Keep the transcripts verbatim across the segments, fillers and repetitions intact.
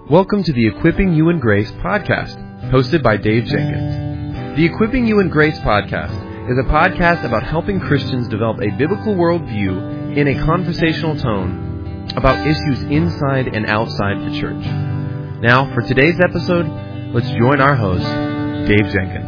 Welcome to the Equipping You in Grace podcast, hosted by Dave Jenkins. The Equipping You in Grace podcast is a podcast about helping Christians develop a biblical worldview in a conversational tone about issues inside and outside the church. Now, for today's episode, let's join our host, Dave Jenkins.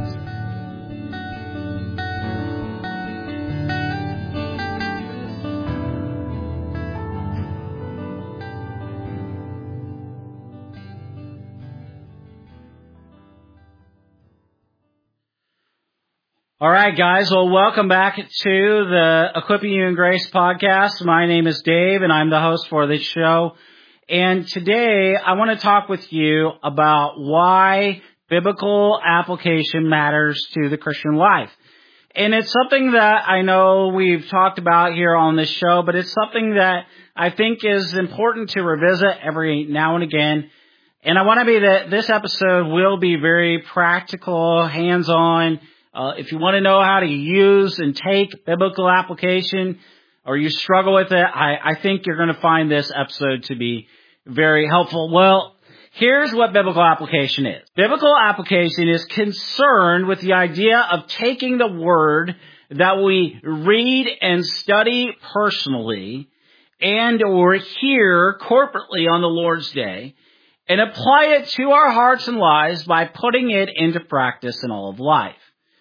All right, guys. Well, welcome back to the Equipping You in Grace podcast. My name is Dave, and I'm the host for this show. And today, I want to talk with you about why biblical application matters to the Christian life. And it's something that I know we've talked about here on this show, but it's something that I think is important to revisit every now and again. And I want to be that this episode will be very practical, hands-on. Uh, if you want to know how to use and take biblical application, or you struggle with it, I, I think you're going to find this episode to be very helpful. Well, here's what biblical application is. Biblical application is concerned with the idea of taking the word that we read and study personally and or hear corporately on the Lord's Day and apply it to our hearts and lives by putting it into practice in all of life.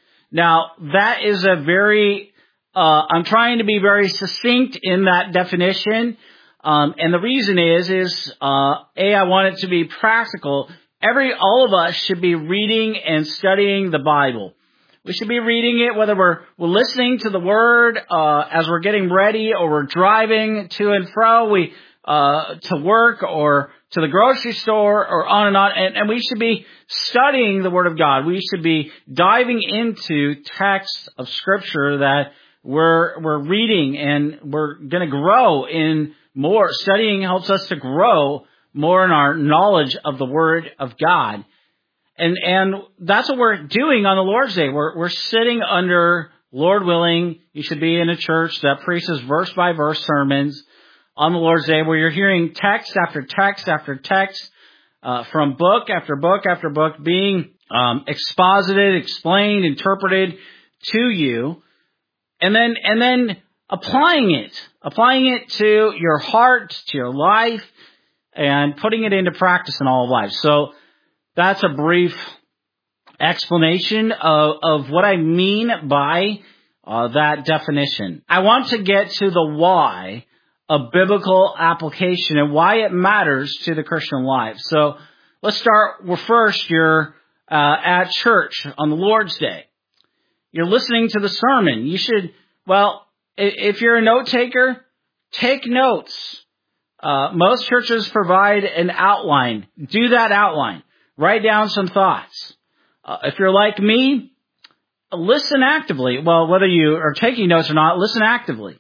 Now, that is a very, uh, I'm trying to be very succinct in that definition. Um, and the reason is, is, uh, A, I want it to be practical. Every, all of us should be reading and studying the Bible. We should be reading it whether we're, we're listening to the Word, uh, as we're getting ready or we're driving to and fro, we, uh, to work or to the grocery store or on and on. And, and we should be studying the Word of God. We should be diving into texts of Scripture that we're, we're reading, and we're going to grow in more. Studying helps us to grow more in our knowledge of the Word of God. And, and that's what we're doing on the Lord's Day. We're, we're sitting under, Lord willing, you should be in a church that preaches verse by verse sermons on the Lord's Day, where you're hearing text after text after text, uh, from book after book after book being um, exposited, explained, interpreted to you, and then and then applying it, applying it to your heart, to your life, and putting it into practice in all of life. So that's a brief explanation of, of what I mean by uh, that definition. I want to get to the why of biblical application and why it matters to the Christian life. So let's start. Well, first, you're uh, at church on the Lord's Day. You're listening to the sermon. You should, well, if you're a note taker, take notes. Uh, most churches provide an outline. Do that outline. Write down some thoughts. Uh, if you're like me, listen actively. Well, whether you are taking notes or not, listen actively.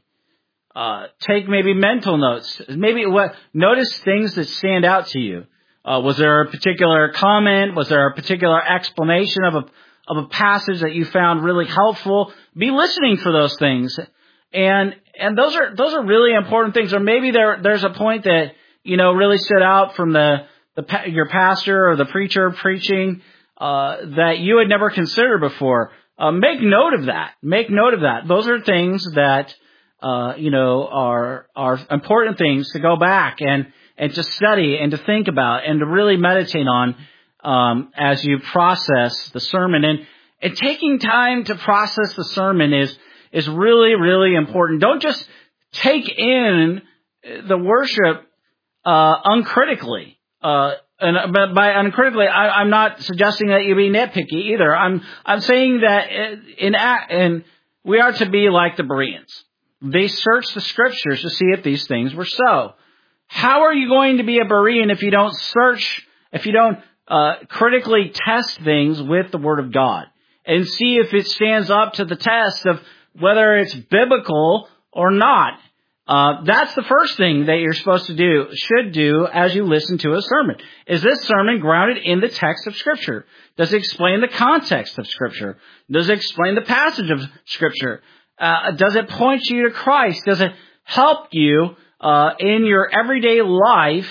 Uh, take maybe mental notes. Maybe what, notice things that stand out to you. Uh, was there a particular comment? Was there a particular explanation of a, of a passage that you found really helpful? Be listening for those things. And, and those are, those are really important things. Or maybe there, there's a point that, you know, really stood out from the, the, your pastor or the preacher preaching, uh, that you had never considered before. Uh, make note of that. Make note of that. Those are things that, Uh, you know, are, are important things to go back and, and to study and to think about and to really meditate on, um, as you process the sermon. And, and taking time to process the sermon is, is really, really important. Don't just take in the worship, uh, uncritically. Uh, and by uncritically, I, I'm not suggesting that you be nitpicky either. I'm, I'm saying that in, in, we are to be like the Bereans. They searched the Scriptures to see if these things were so. How are you going to be a Berean if you don't search, if you don't uh, critically test things with the Word of God and see if it stands up to the test of whether it's biblical or not? Uh, that's the first thing that you're supposed to do, should do as you listen to a sermon. Is this sermon grounded in the text of Scripture? Does it explain the context of Scripture? Does it explain the passage of Scripture? Uh, does it point you to Christ? Does it help you uh, in your everyday life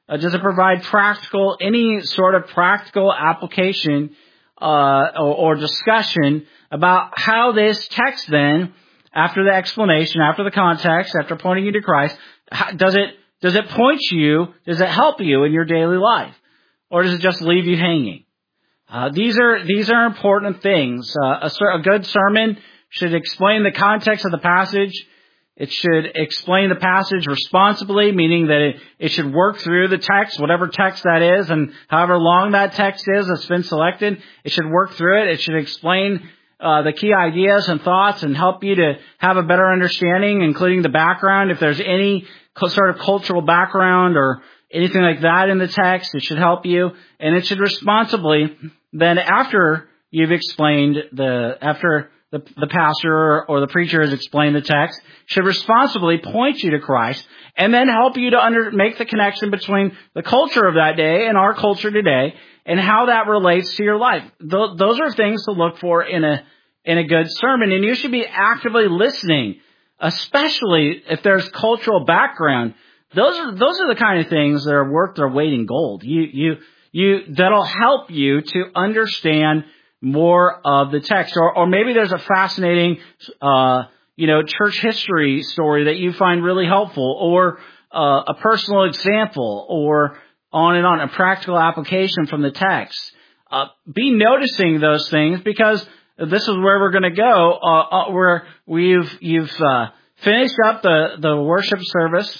Uh, does it provide practical, any sort of practical application uh, or, or discussion about how this text then, after the explanation, after the context, after pointing you to Christ, how, does it does it point you, does it help you in your daily life? Or does it just leave you hanging? Uh, these are these are important things. Uh, a, a good sermon should explain the context of the passage. It should explain the passage responsibly, meaning that it, it should work through the text, whatever text that is, and however long that text is that's been selected, it should work through it. It should explain uh, the key ideas and thoughts and help you to have a better understanding, including the background. If there's any sort of cultural background or anything like that in the text, it should help you. And it should responsibly, then after you've explained the, after the, the pastor or the preacher has explained the text, should responsibly point you to Christ and then help you to under, make the connection between the culture of that day and our culture today and how that relates to your life. Th- those are things to look for in a, in a good sermon. And you should be actively listening, especially if there's cultural background. Those are, those are the kind of things that are worth their weight in gold. You, you, you, that'll help you to understand more of the text. Or, or maybe there's a fascinating, uh, you know, church history story that you find really helpful, or, uh, a personal example, or on and on, a practical application from the text. Uh, be noticing those things, because this is where we're going to go, uh, uh, where we've, you've, uh, finished up the, the worship service,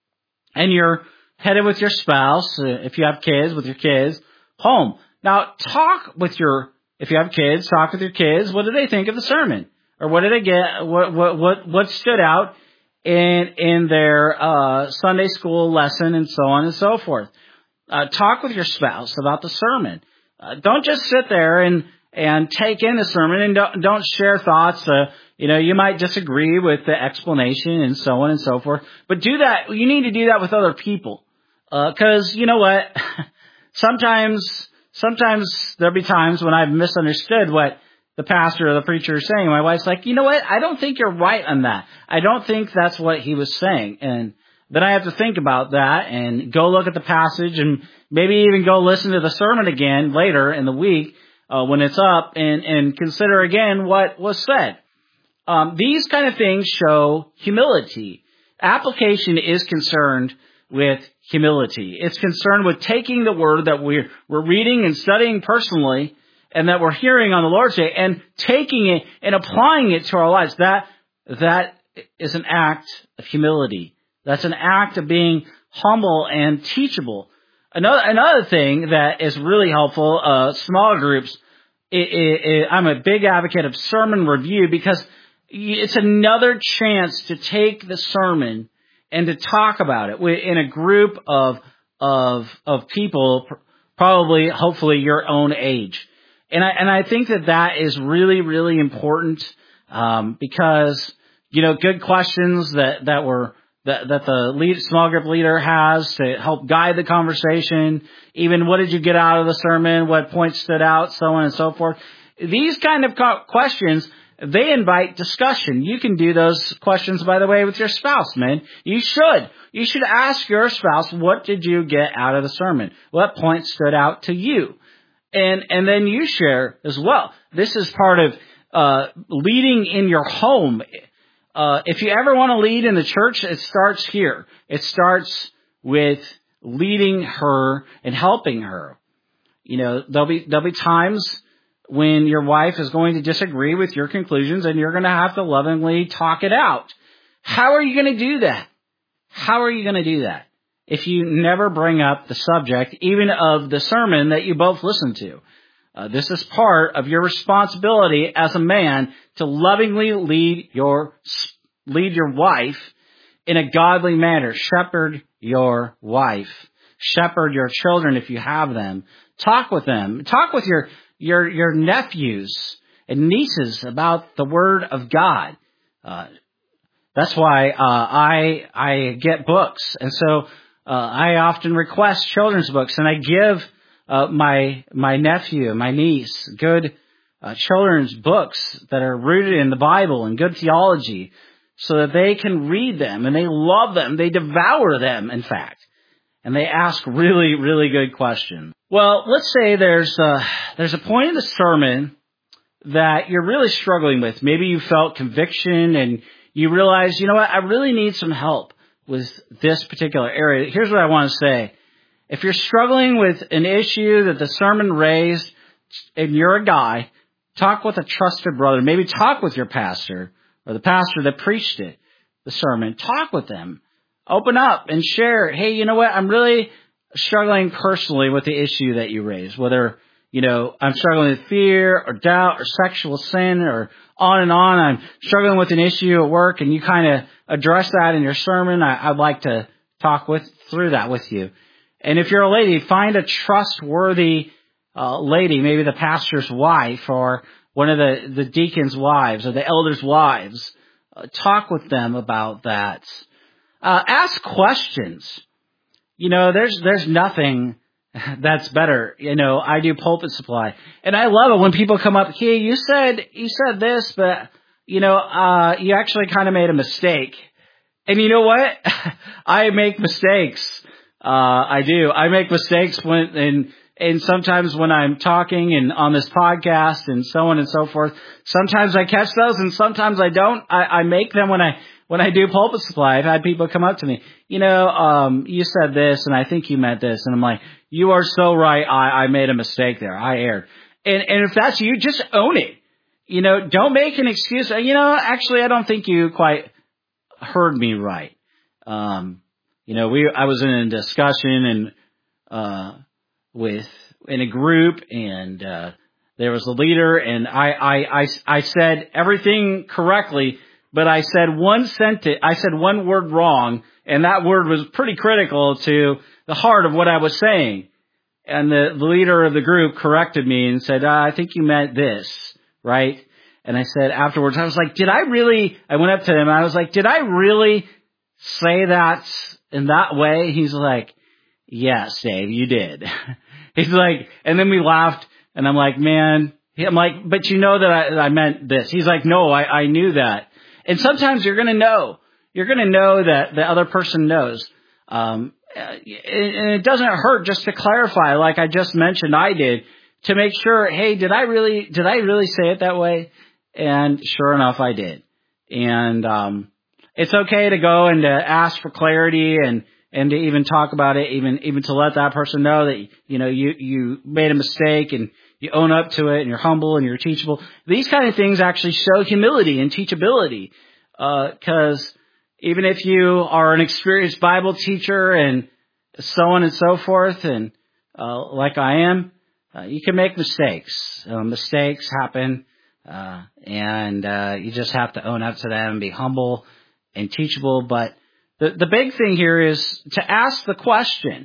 and you're headed with your spouse, uh, if you have kids, with your kids, home. Now, talk with your, if you have kids, talk with your kids. What did they think of the sermon? Or what did they get, what, what, what, what stood out in, in their, uh, Sunday school lesson, and so on and so forth. Uh, talk with your spouse about the sermon. Uh, don't just sit there and, and take in the sermon, and don't, don't share thoughts. Uh, you know, you might disagree with the explanation and so on and so forth, but do that. You need to do that with other people. Uh, cause you know what? sometimes, sometimes there'll be times when I've misunderstood what the pastor or the preacher is saying. My wife's like, you know what? I don't think you're right on that. I don't think that's what he was saying. And then I have to think about that and go look at the passage, and maybe even go listen to the sermon again later in the week, uh, when it's up, and, and consider again what was said. Um, these kind of things show humility. Application is concerned with humility. It's concerned with taking the word that we're, we're reading and studying personally, and that we're hearing on the Lord's Day, and taking it and applying it to our lives. That, that is an act of humility. That's an act of being humble and teachable. Another, another thing that is really helpful, uh, small groups. It, it, it, I'm a big advocate of sermon review, because it's another chance to take the sermon and to talk about it in a group of, of, of people, probably, hopefully your own age. And I, and I think that that is really, really important, um, because, you know, good questions that, that were, that, that the lead, small group leader has to help guide the conversation. Even what did you get out of the sermon? What points stood out? So on and so forth. These kind of questions, they invite discussion. You can do those questions, by the way, with your spouse, man. You should. You should ask your spouse, what did you get out of the sermon? What point stood out to you? And, and then you share as well. This is part of, uh, leading in your home. Uh, if you ever want to lead in the church, it starts here. It starts with leading her and helping her. You know, there'll be, there'll be times when your wife is going to disagree with your conclusions, and you're going to have to lovingly talk it out. How are you going to do that? How are you going to do that if you never bring up the subject, even of the sermon that you both listened to? Uh, this is part of your responsibility as a man to lovingly lead your lead your wife in a godly manner. Shepherd your wife. Shepherd your children if you have them. Talk with them. Talk with your your your nephews and nieces about the Word of God. Uh, that's why uh, I I get books, and so uh, I often request children's books, and I give Uh, my, my nephew, my niece, good, uh, children's books that are rooted in the Bible and good theology, so that they can read them and they love them. They devour them, in fact. and they ask really, really good questions. Well, let's say there's a, there's a point in the sermon that you're really struggling with. Maybe you felt conviction and you realize, you know what, I really need some help with this particular area. Here's what I want to say. If you're struggling with an issue that the sermon raised and you're a guy, talk with a trusted brother. Maybe talk with your pastor or the pastor that preached it, the sermon. Talk with them. Open up and share. Hey, you know what? I'm really struggling personally with the issue that you raised, whether, you know, I'm struggling with fear or doubt or sexual sin or on and on. I'm struggling with an issue at work, and you kind of address that in your sermon. I, I'd like to talk with through that with you. And if you're a lady, find a trustworthy uh, lady, maybe the pastor's wife or one of the, the deacon's wives or the elder's wives. Uh, talk with them about that. Uh, ask questions. You know, there's there's nothing that's better. You know, I do pulpit supply, and I love it when people come up. Hey, you said you said this, but you know, uh, you actually kind of made a mistake. And you know what? I make mistakes. Uh, I do. I make mistakes when and and sometimes when I'm talking and on this podcast and so on and so forth. Sometimes I catch those, and sometimes I don't. I, I make them when I. When I do pulpit supply, I've had people come up to me, you know, um, you said this, and I think you meant this. And I'm like, you are so right. I, I made a mistake there. I erred. And, and if that's you, just own it. You know, don't make an excuse. You know, actually, I don't think you quite heard me right. Um, you know, we, I was in a discussion and, uh, with, in a group, and, uh, there was a leader, and I, I, I, I said everything correctly. But I said one sentence, I said one word wrong, and that word was pretty critical to the heart of what I was saying. And the, the leader of the group corrected me and said, uh, I think you meant this, right? And I said afterwards, I was like, did I really, I went up to him, and I was like, did I really say that in that way? He's like, yes, Dave, you did. He's like, and then we laughed, and I'm like, man, I'm like, but you know that I, that I meant this. He's like, no, I, I knew that. And sometimes you're going to know. You're going to know that the other person knows. Um, and it doesn't hurt just to clarify, like I just mentioned I did, to make sure, hey, did I really did I really say it that way? And sure enough, I did. And um, it's okay to go and to ask for clarity and, and to even talk about it, even even to let that person know that, you know, you, you made a mistake, and you own up to it, and you're humble, and you're teachable. These kind of things actually show humility and teachability. Because uh, even if you are an experienced Bible teacher and so on and so forth, and uh, like I am, uh, you can make mistakes. Uh, mistakes happen, uh, and uh, you just have to own up to them and be humble and teachable. But the, the big thing here is to ask the question.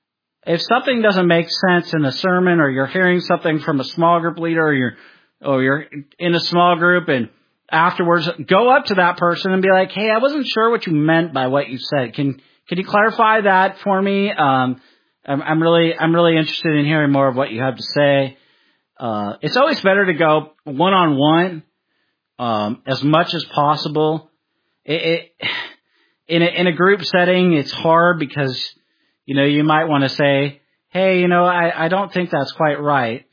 If something doesn't make sense in a sermon, or you're hearing something from a small group leader, or you're, or you're in a small group, and afterwards go up to that person and be like, hey, I wasn't sure what you meant by what you said. Can, can you clarify that for me? Um, I'm, I'm really, I'm really interested in hearing more of what you have to say. Uh, it's always better to go one on one, um, as much as possible. It, it in a, in a group setting, it's hard because, you know, you might want to say, hey, you know, I, I don't think that's quite right.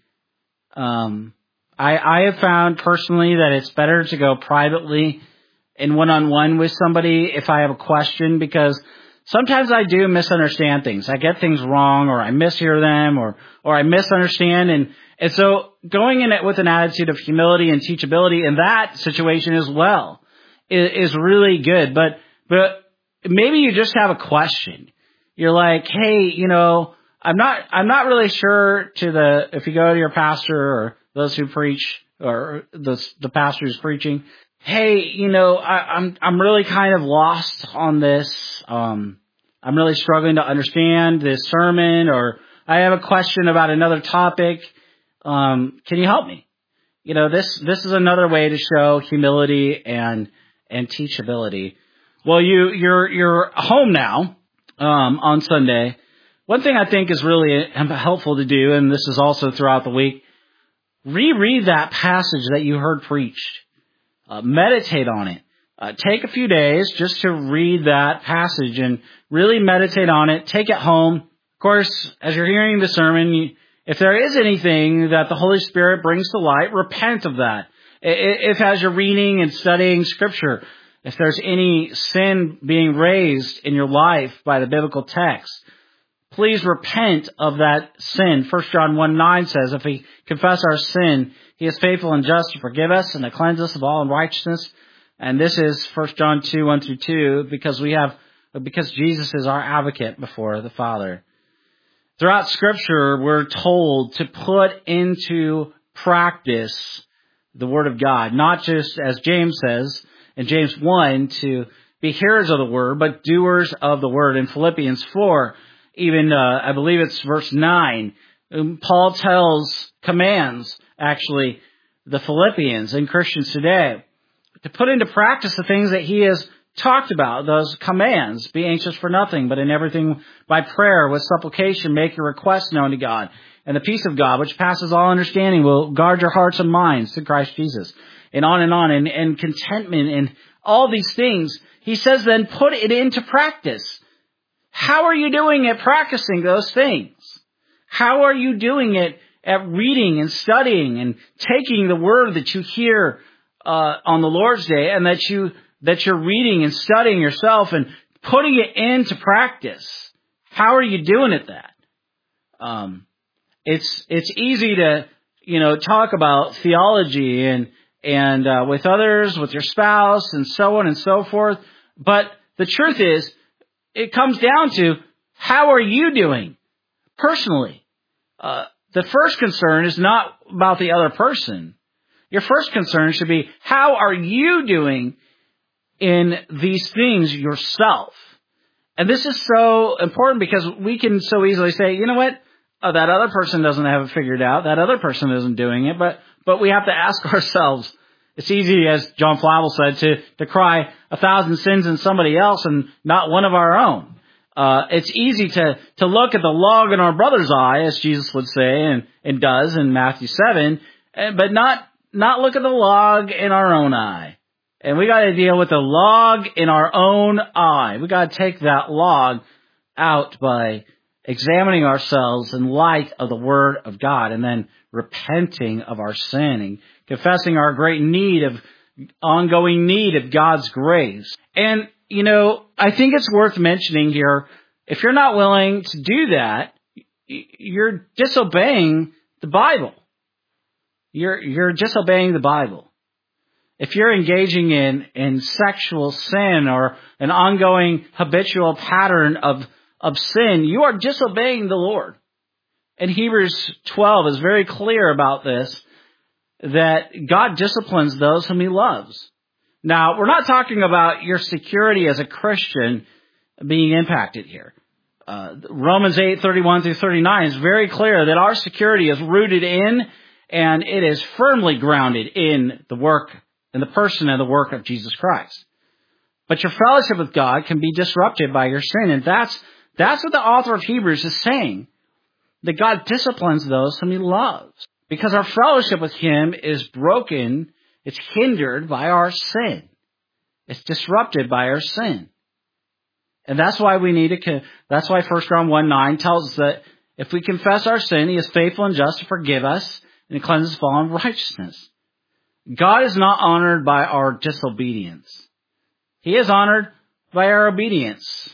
Um, I, I have found personally that it's better to go privately and one-on-one with somebody if I have a question, because sometimes I do misunderstand things. I get things wrong, or I mishear them, or, or I misunderstand. And, and so going in it with an attitude of humility and teachability in that situation as well is, is really good. But, but maybe you just have a question. You're like, hey, you know, I'm not, I'm not really sure to the, if you go to your pastor or those who preach, or the, the pastor who's preaching, hey, you know, I, I'm, I'm really kind of lost on this. Um, I'm really struggling to understand this sermon, or I have a question about another topic. Um, can you help me? You know, this, this is another way to show humility and, and teachability. Well, you, you're, you're home now. Um, on Sunday. One thing I think is really helpful to do, and this is also throughout the week, reread that passage that you heard preached. Uh, meditate on it. uh, take a few days just to read that passage and really meditate on it. Take it home. Of course, as you're hearing the sermon, you, if there is anything that the Holy Spirit brings to light, repent of that. If as you're reading and studying Scripture, if there's any sin being raised in your life by the biblical text, please repent of that sin. First John one nine says, if we confess our sin, He is faithful and just to forgive us and to cleanse us of all unrighteousness. And this is First John two one through two, because we have, because Jesus is our advocate before the Father. Throughout Scripture, we're told to put into practice the Word of God, not just, as James says in James one, to be hearers of the Word, but doers of the Word. In Philippians four, even, uh, I believe it's verse nine, Paul tells, commands, actually, the Philippians and Christians today to put into practice the things that he has talked about, those commands. Be anxious for nothing, but in everything by prayer with supplication make your requests known to God. And the peace of God, which passes all understanding, will guard your hearts and minds through Christ Jesus. And on and on, and, and contentment and all these things. He says then put it into practice. How are you doing at practicing those things? How are you doing it at reading and studying and taking the word that you hear uh, on the Lord's Day and that you that you're reading and studying yourself and putting it into practice? How are you doing at that? Um, it's it's easy to you know talk about theology and and uh, with others, with your spouse, and so on and so forth. But the truth is, it comes down to how are you doing personally? Uh, the first concern is not about the other person. Your first concern should be, how are you doing in these things yourself? And this is so important because we can so easily say, you know what? Oh, that other person doesn't have it figured out. That other person isn't doing it. But but we have to ask ourselves. It's easy, as John Flavel said, to, to cry a thousand sins in somebody else and not one of our own. Uh, it's easy to, to look at the log in our brother's eye, as Jesus would say and, and does in Matthew seven, but not, not look at the log in our own eye. And we got to deal with the log in our own eye. We got to take that log out by examining ourselves in light of the Word of God and then repenting of our sin and confessing our great need of, ongoing need of God's grace. And, you know, I think it's worth mentioning here, if you're not willing to do that, you're disobeying the Bible. You're, you're disobeying the Bible. If you're engaging in, in sexual sin or an ongoing habitual pattern of, of sin, you are disobeying the Lord. And Hebrews twelve is very clear about this, that God disciplines those whom He loves. Now, we're not talking about your security as a Christian being impacted here. Uh, Romans eight thirty-one through thirty-nine is very clear that our security is rooted in and it is firmly grounded in the work, in the person and the work of Jesus Christ. But your fellowship with God can be disrupted by your sin, and that's that's what the author of Hebrews is saying, that God disciplines those whom He loves. Because our fellowship with Him is broken, it's hindered by our sin. It's disrupted by our sin. And that's why we need to, that's why First John one nine tells us that if we confess our sin, He is faithful and just to forgive us and to cleanse us of all unrighteousness. God is not honored by our disobedience. He is honored by our obedience.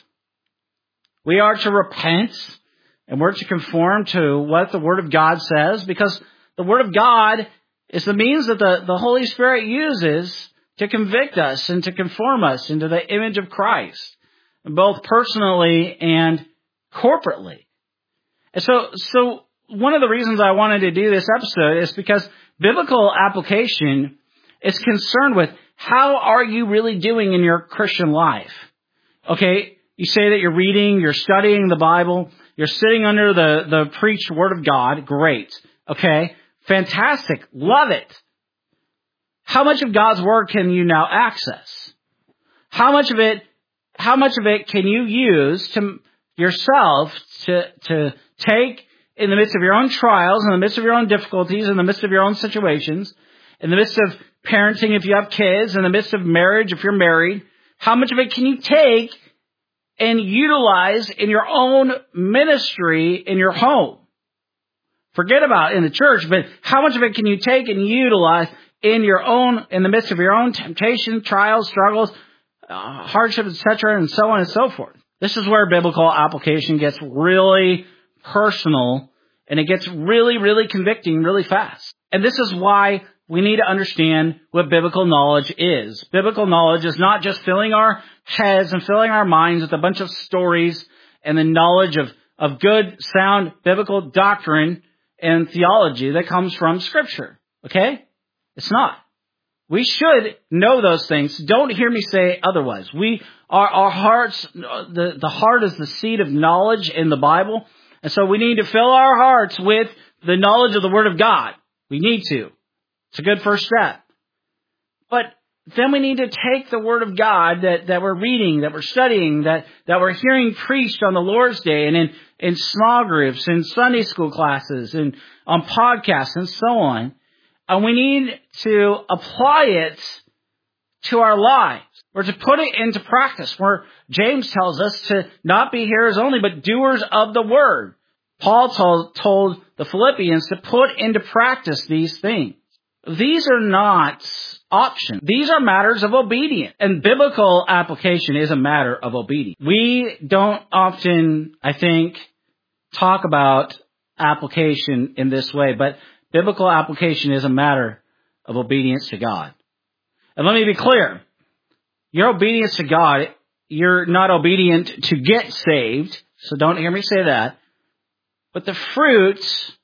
We are to repent and we're to conform to what the Word of God says, because the Word of God is the means that the, the Holy Spirit uses to convict us and to conform us into the image of Christ, both personally and corporately. And so, so one of the reasons I wanted to do this episode is because biblical application is concerned with how are you really doing in your Christian life? Okay, you say that you're reading, you're studying the Bible, you're sitting under the, the preached Word of God. Great. Okay. Fantastic. Love it. How much of God's Word can you now access? How much of it, how much of it can you use to yourself to, to take in the midst of your own trials, in the midst of your own difficulties, in the midst of your own situations, in the midst of parenting if you have kids, in the midst of marriage if you're married? How much of it can you take and utilize in your own ministry in your home? Forget about in the church, but how much of it can you take and utilize in your own, in the midst of your own temptation, trials, struggles, uh, hardships, et cetera, and so on and so forth? This is where biblical application gets really personal, and it gets really, really convicting really fast. And this is why we need to understand what biblical knowledge is. Biblical knowledge is not just filling our heads and filling our minds with a bunch of stories and the knowledge of, of good, sound biblical doctrine and theology that comes from Scripture. Okay? It's not. We should know those things. Don't hear me say otherwise. We, our, our hearts, the, the heart is the seat of knowledge in the Bible. And so we need to fill our hearts with the knowledge of the Word of God. We need to. It's a good first step. But then we need to take the Word of God that, that we're reading, that we're studying, that, that we're hearing preached on the Lord's Day and in, in small groups, in Sunday school classes, and on podcasts and so on. And we need to apply it to our lives, or to put it into practice, where James tells us to not be hearers only, but doers of the Word. Paul told, told the Philippians to put into practice these things. These are not options. These are matters of obedience. And biblical application is a matter of obedience. We don't often, I think, talk about application in this way, but biblical application is a matter of obedience to God. And let me be clear. Your obedience to God, you're not obedient to get saved, so don't hear me say that. But the fruit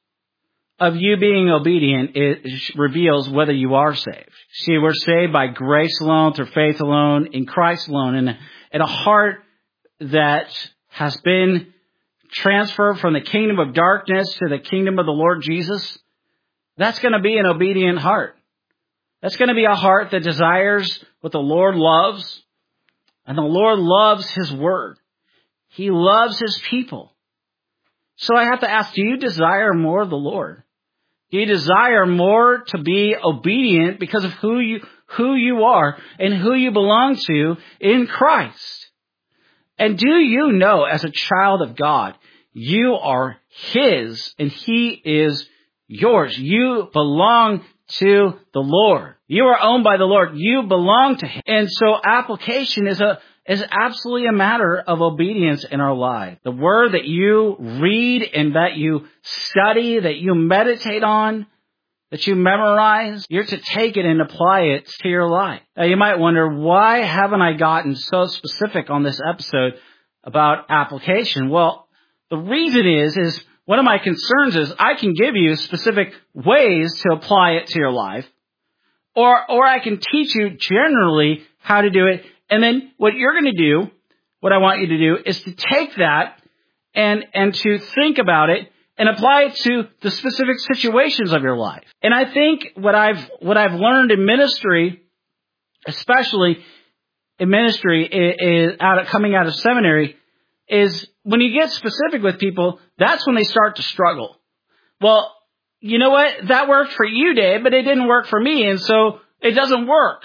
of you being obedient it reveals whether you are saved. See, we're saved by grace alone, through faith alone, in Christ alone, and, and a heart that has been transferred from the kingdom of darkness to the kingdom of the Lord Jesus. That's going to be an obedient heart. That's going to be a heart that desires what the Lord loves. And the Lord loves His Word. He loves His people. So I have to ask, do you desire more of the Lord? Do you desire more to be obedient because of who you, who you are and who you belong to in Christ? And do you know, as a child of God, you are His and He is yours. You belong to the Lord. You are owned by the Lord. You belong to Him. And so application is a is absolutely a matter of obedience in our life. The Word that you read and that you study, that you meditate on, that you memorize, you're to take it and apply it to your life. Now you might wonder, why haven't I gotten so specific on this episode about application? Well, the reason is, is one of my concerns is I can give you specific ways to apply it to your life, or, or I can teach you generally how to do it. And then what you're going to do, what I want you to do, is to take that and, and to think about it and apply it to the specific situations of your life. And I think what I've, what I've learned in ministry, especially in ministry, is out of, coming out of seminary, is when you get specific with people, that's when they start to struggle. Well, you know what? That worked for you, Dave, but it didn't work for me, and so it doesn't work.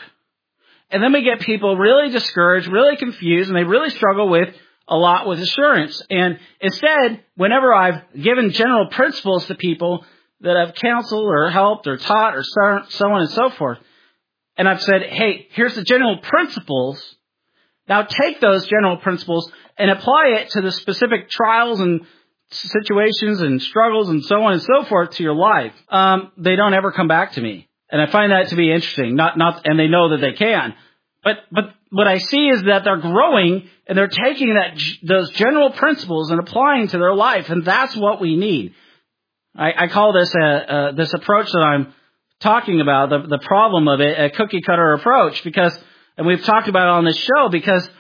And then we get people really discouraged, really confused, and they really struggle with a lot with assurance. And instead, whenever I've given general principles to people that I've counseled or helped or taught or so, so on and so forth, and I've said, hey, here's the general principles. Now take those general principles and apply it to the specific trials and situations and struggles and so on and so forth to your life. Um, they don't ever come back to me. And I find that to be interesting. Not, not, and they know that they can. But, but what I see is that they're growing and they're taking that, those general principles and applying to their life. And that's what we need. I, I call this a, a, this approach that I'm talking about, the, the problem of it, a cookie cutter approach, because, and we've talked about it on this show, because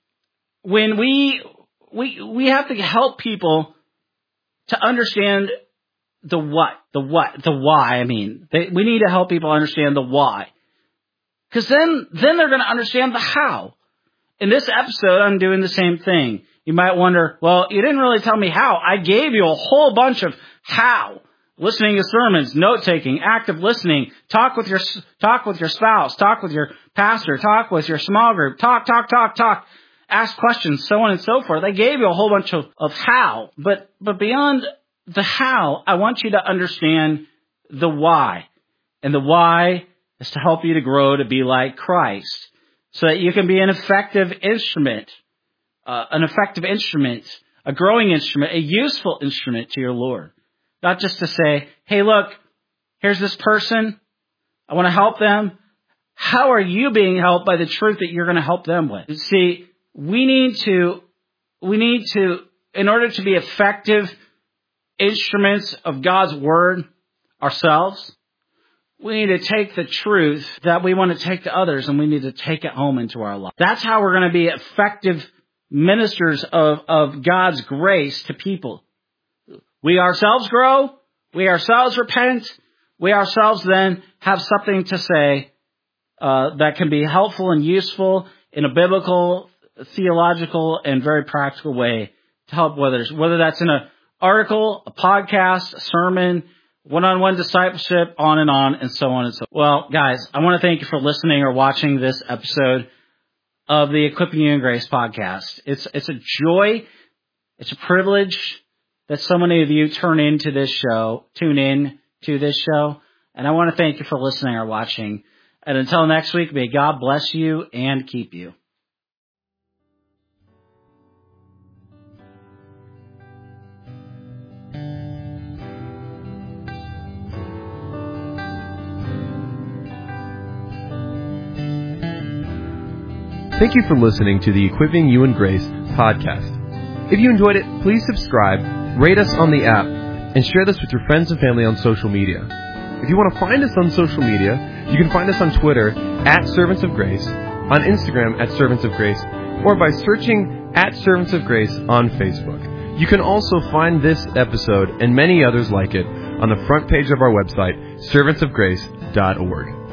when we, we, we have to help people to understand the what, the what, the why, I mean. They, we need to help people understand the why. Because then, then they're going to understand the how. In this episode, I'm doing the same thing. You might wonder, well, you didn't really tell me how. I gave you a whole bunch of how. listening to sermons, note-taking, active listening, talk with your, talk with your spouse, talk with your pastor, talk with your small group, talk, talk, talk, talk, ask questions, so on and so forth. They gave you a whole bunch of, of how, but, but beyond the how, I want you to understand the why. And the why is to help you to grow to be like Christ, so that you can be an effective instrument, uh, an effective instrument, a growing instrument, a useful instrument to your Lord. Not just to say, hey, look, here's this person. I want to help them. How are you being helped by the truth that you're going to help them with? See, we need to, we need to, in order to be effective instruments of God's Word ourselves, we need to take the truth that we want to take to others, and we need to take it home into our life. That's how we're going to be effective ministers of, of God's grace to people. We ourselves grow, we ourselves repent, we ourselves then have something to say uh, that can be helpful and useful in a biblical, theological, and very practical way to help others, whether that's in an article, a podcast, a sermon, one-on-one discipleship, on and on, and so on and so on. Well, guys, I want to thank you for listening or watching this episode of the Equipping You in Grace podcast. It's it's a joy, it's a privilege that so many of you turn into this show, tune in to this show, and I want to thank you for listening or watching. And until next week, may God bless you and keep you. Thank you for listening to the Equipping You in Grace podcast. If you enjoyed it, please subscribe, rate us on the app, and share this with your friends and family on social media. If you want to find us on social media, you can find us on Twitter at Servants of Grace, on Instagram at Servants of Grace, or by searching at Servants of Grace on Facebook. You can also find this episode and many others like it on the front page of our website, servants of grace dot org.